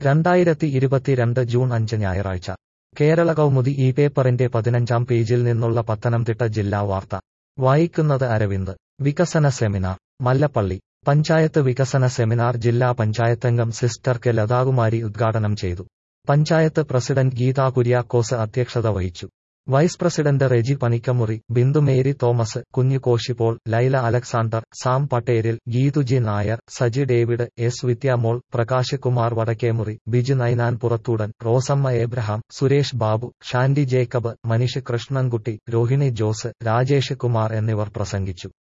2022 June 5 ഞായറാഴ്ച കേരള കൗമുദി ഈ പേപ്പറിന്റെ 15-ാം പേജിൽ നിന്നുള്ള പത്തനംതിട്ട ജില്ലാ വാർത്ത വായിക്കുന്നത് അരവിന്ദ്. വികസന സെമിനാർ മല്ലപ്പള്ളി. പഞ്ചായത്ത് വികസന സെമിനാർ ജില്ലാ പഞ്ചായത്തംഗം സിസ്റ്റർ കെ ലതാകുമാരി ഉദ്ഘാടനം ചെയ്തു. പഞ്ചായത്ത് പ്രസിഡന്റ് ഗീതാ കുര്യാക്കോസ് അധ്യക്ഷത വഹിച്ചു. Vice president Reji Panikkamuri, Bindu Mary Thomas, Kunju Koshipol, Laila Alexander, Sam Patteril, Geethuji Nair, Saji David, S Vidyamol, Prakash Kumar Vadakkemuri, Biju Ninan Purathoodan, Rosamma Abraham, Suresh Babu, Shandy Jacob, Manish Krishnankutty, Rohini Jose, Rajesh Kumar എന്നിവർ പ്രസംഗിച്ചു.